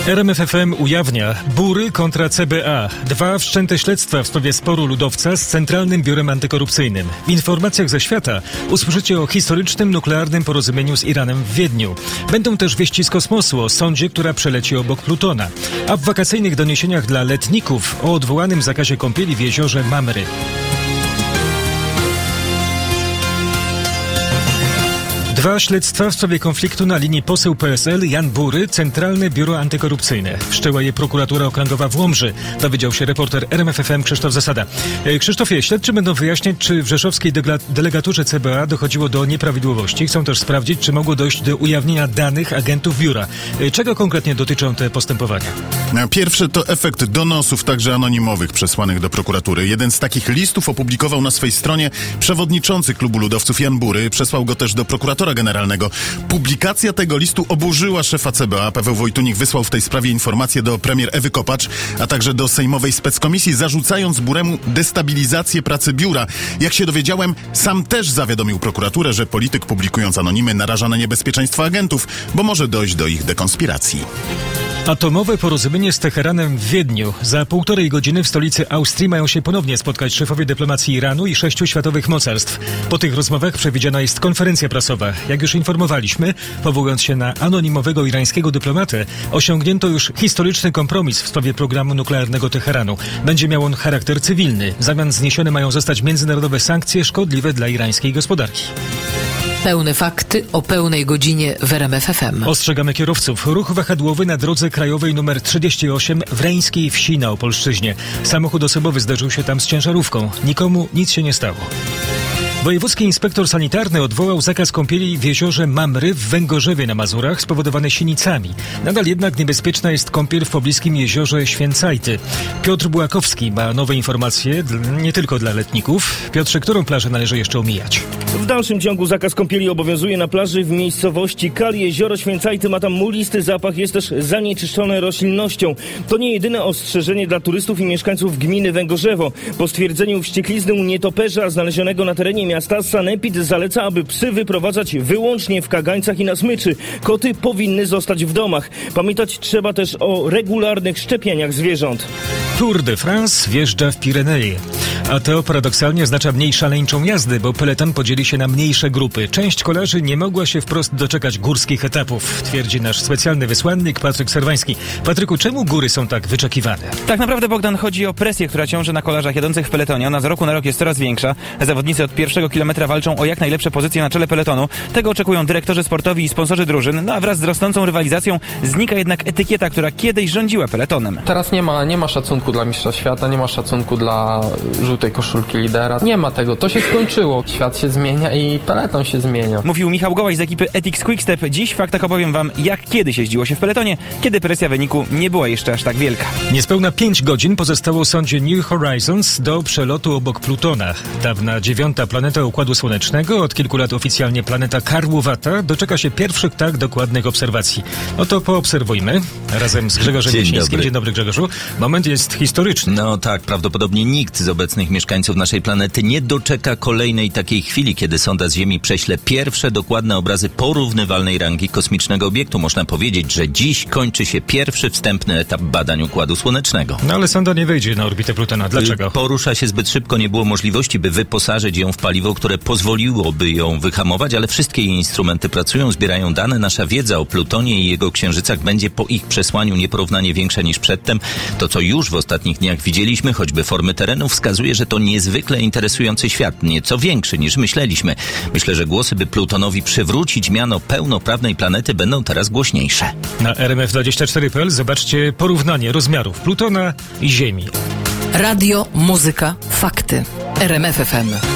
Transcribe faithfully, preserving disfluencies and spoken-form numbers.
R M F F M ujawnia Bury kontra C B A. Dwa wszczęte śledztwa w sprawie sporu ludowca z Centralnym Biurem Antykorupcyjnym. W informacjach ze świata usłyszycie o historycznym nuklearnym porozumieniu z Iranem w Wiedniu. Będą też wieści z kosmosu o sondzie, która przeleci obok Plutona. A w wakacyjnych doniesieniach dla letników o odwołanym zakazie kąpieli w jeziorze Mamry. Dwa śledztwa w sprawie konfliktu na linii poseł P S L Jan Bury, Centralne Biuro Antykorupcyjne. Wszczęła je prokuratura okręgowa w Łomży. Dowiedział się reporter R M F F M Krzysztof Zasada. Krzysztofie, śledczy będą wyjaśniać, czy w rzeszowskiej delegaturze C B A dochodziło do nieprawidłowości. Chcą też sprawdzić, czy mogło dojść do ujawnienia danych agentów biura. Czego konkretnie dotyczą te postępowania? Pierwszy to efekt donosów, także anonimowych, przesłanych do prokuratury. Jeden z takich listów opublikował na swej stronie przewodniczący klubu ludowców Jan Bury. Przesłał go też do prokuratora generalnego. Publikacja tego listu oburzyła szefa C B A. Paweł Wojtunik wysłał w tej sprawie informację do premier Ewy Kopacz, a także do sejmowej speckomisji, zarzucając Buremu destabilizację pracy biura. Jak się dowiedziałem, sam też zawiadomił prokuraturę, że polityk, publikując anonimy, naraża na niebezpieczeństwo agentów, bo może dojść do ich dekonspiracji. Atomowe porozumienie z Teheranem w Wiedniu. Za półtorej godziny w stolicy Austrii mają się ponownie spotkać szefowie dyplomacji Iranu i sześciu światowych mocarstw. Po tych rozmowach przewidziana jest konferencja prasowa. Jak już informowaliśmy, powołując się na anonimowego irańskiego dyplomatę, osiągnięto już historyczny kompromis w sprawie programu nuklearnego Teheranu. Będzie miał on charakter cywilny. W zamian zniesione mają zostać międzynarodowe sankcje szkodliwe dla irańskiej gospodarki. Pełne fakty o pełnej godzinie w R M F F M. Ostrzegamy kierowców. Ruch wahadłowy na drodze krajowej nr trzydzieści osiem w Reńskiej Wsi na Opolszczyźnie. Samochód osobowy zderzył się tam z ciężarówką. Nikomu nic się nie stało. Wojewódzki inspektor sanitarny odwołał zakaz kąpieli w jeziorze Mamry w Węgorzewie na Mazurach spowodowany sinicami. Nadal jednak niebezpieczna jest kąpiel w pobliskim jeziorze Święcajty. Piotr Bułakowski ma nowe informacje, nie tylko dla letników. Piotrze, którą plażę należy jeszcze omijać? W dalszym ciągu zakaz kąpieli obowiązuje na plaży w miejscowości Kal. Jezioro Święcajty ma tam mulisty zapach, jest też zanieczyszczone roślinnością. To nie jedyne ostrzeżenie dla turystów i mieszkańców gminy Węgorzewo. Po stwierdzeniu wścieklizny u nietoperza znalezionego na terenie miasta Sanepid zaleca, aby psy wyprowadzać wyłącznie w kagańcach i na smyczy. Koty powinny zostać w domach. Pamiętać trzeba też o regularnych szczepieniach zwierząt. Tour de France wjeżdża w Pireneje. A to paradoksalnie oznacza mniej szaleńczą jazdy, bo peleton podzieli się na mniejsze grupy. Część kolarzy nie mogła się wprost doczekać górskich etapów, twierdzi nasz specjalny wysłannik Patryk Serwański. Patryku, czemu góry są tak wyczekiwane? Tak naprawdę, Bogdan, chodzi o presję, która ciąży na kolarzach jadących w peletonie. Ona z roku na rok jest coraz większa. Zawodnicy od pierwszego kilometra walczą o jak najlepsze pozycje na czele peletonu. Tego oczekują dyrektorzy sportowi i sponsorzy drużyn. No a wraz z rosnącą rywalizacją znika jednak etykieta, która kiedyś rządziła peletonem. Teraz nie ma, nie ma szacunku dla mistrza świata, nie ma szacunku dla żółtej koszulki lidera. Nie ma tego, to się skończyło. Świat się zmienia i peleton się zmienia. Mówił Michał Gołaś z ekipy Ethics Quickstep. Dziś w faktach opowiem wam, jak kiedyś jeździło się w peletonie, kiedy presja wyniku nie była jeszcze aż tak wielka. Niespełna pięć godzin pozostało sondzie New Horizons do przelotu obok Plutona. Dawna dziewiąta planeta Układu Słonecznego, od kilku lat oficjalnie planeta karłowata, doczeka się pierwszych tak dokładnych obserwacji. Oto poobserwujmy razem z Grzegorzem Dzień Jasińskim. dobry. Dzień dobry, Grzegorzu. Moment jest historyczny. No tak, prawdopodobnie nikt z obecnych mieszkańców naszej planety nie doczeka kolejnej takiej chwili, kiedy sonda z Ziemi prześle pierwsze dokładne obrazy porównywalnej rangi kosmicznego obiektu. Można powiedzieć, że dziś kończy się pierwszy wstępny etap badań Układu Słonecznego. No ale sonda nie wejdzie na orbitę Plutona. Dlaczego? Porusza się zbyt szybko, nie było możliwości, by wyposażyć ją w paliwo, które pozwoliłoby ją wyhamować, ale wszystkie jej instrumenty pracują, zbierają dane. Nasza wiedza o Plutonie i jego księżycach będzie po ich przesłaniu nieporównanie większa niż przedtem. To, co już w ostatnich dniach widzieliśmy, choćby formy terenu, wskazuje, że to niezwykle interesujący świat, nieco większy niż myśleliśmy. Myślę, że głosy, by Plutonowi przywrócić miano pełnoprawnej planety, będą teraz głośniejsze. Na R M F dwadzieścia cztery kropka p l zobaczcie porównanie rozmiarów Plutona i Ziemi. Radio, muzyka, fakty. R M F F M.